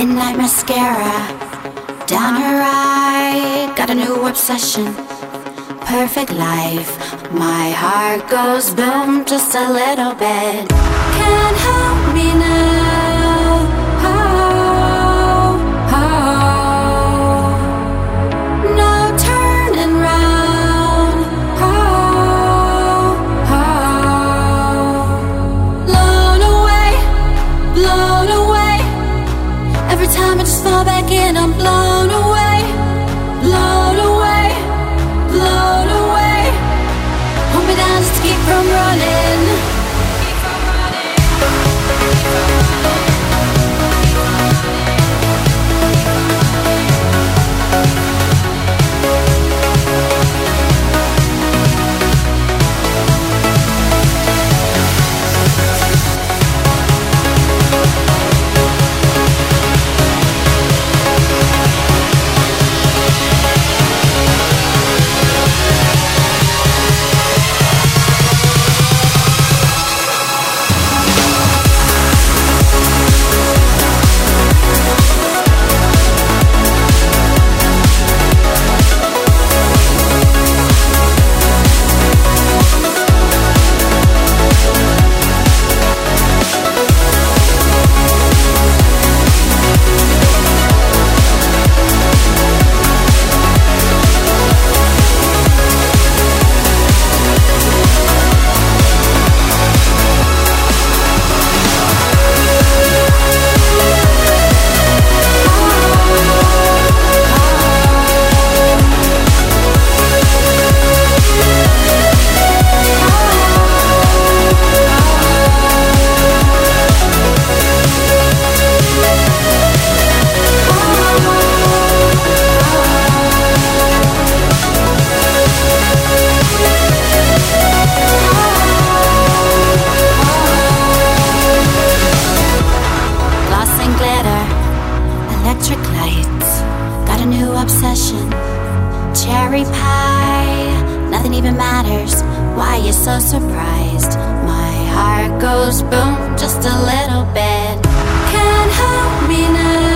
Midnight mascara down her eye. Got a new obsession. Perfect life. My heart goes boom just a little bit. Can't help me now. Oh, oh. No turning round. Oh, oh. Blown away, blown away. Every time I just fall back in, I'm blown away, blown away, blown away. Hold me down just to keep from running. Electric lights, got a new obsession. Cherry pie, nothing even matters. Why you so surprised? My heart goes boom just a little bit. Can't help me now.